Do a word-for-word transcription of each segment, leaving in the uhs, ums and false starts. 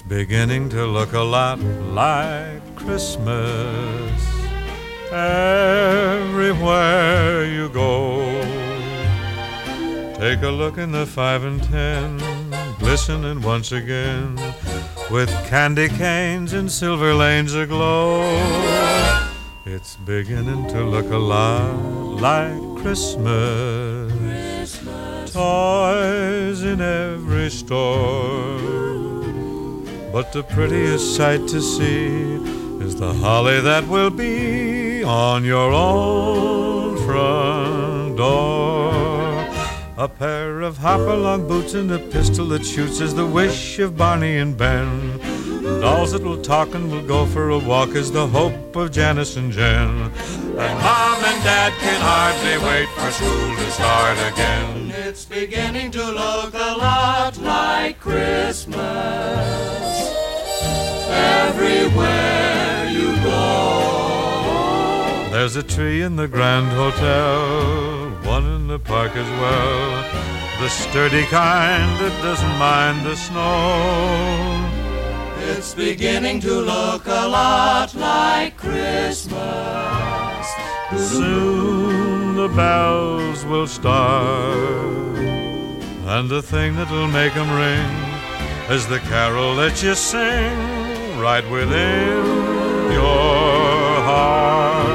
beginning to look a lot like Christmas everywhere you go. Take a look in the five and ten, glistening once again, with candy canes and silver lanes aglow. It's beginning to look a lot like Christmas. Christmas. Toys in every store, but the prettiest sight to see is the holly that will be on your own front door. A pair of hop-along boots and a pistol that shoots is the wish of Barney and Ben. Dolls that will talk and will go for a walk is the hope of Janice and Jen. And Mom and Dad can hardly wait for school to start again. It's beginning to look a lot like Christmas everywhere you go. There's a tree in the Grand Hotel, one in the park as well, the sturdy kind that doesn't mind the snow. It's beginning to look a lot like Christmas. Soon the bells will start, and the thing that'll make them ring is the carol that you sing right within your heart.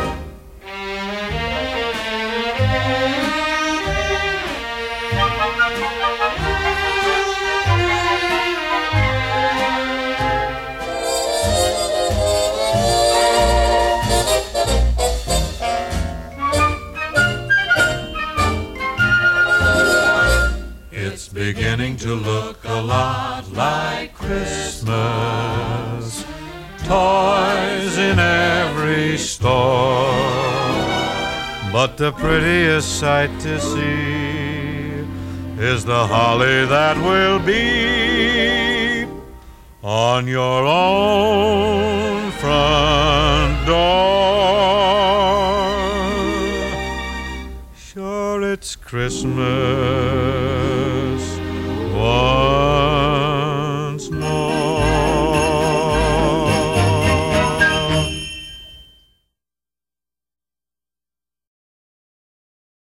It's beginning to look a lot like Christmas. Toys in every store, but the prettiest sight to see is the holly that will be on your own front door. Sure, it's Christmas